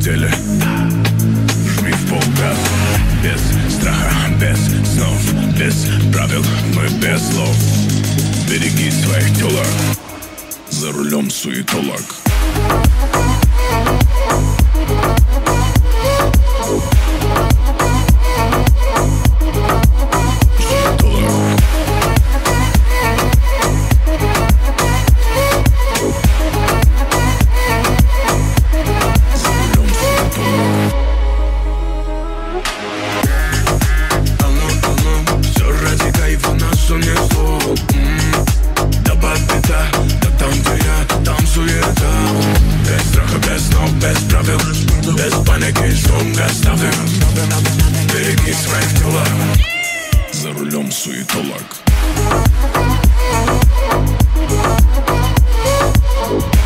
деле. Жми в полгаз, без страха, без снов, без правил, мы без слов. Береги своих телок, за рулем суетолог. Без правил, без паники, шум оставим. Береги своих телок, за рулем суетолог.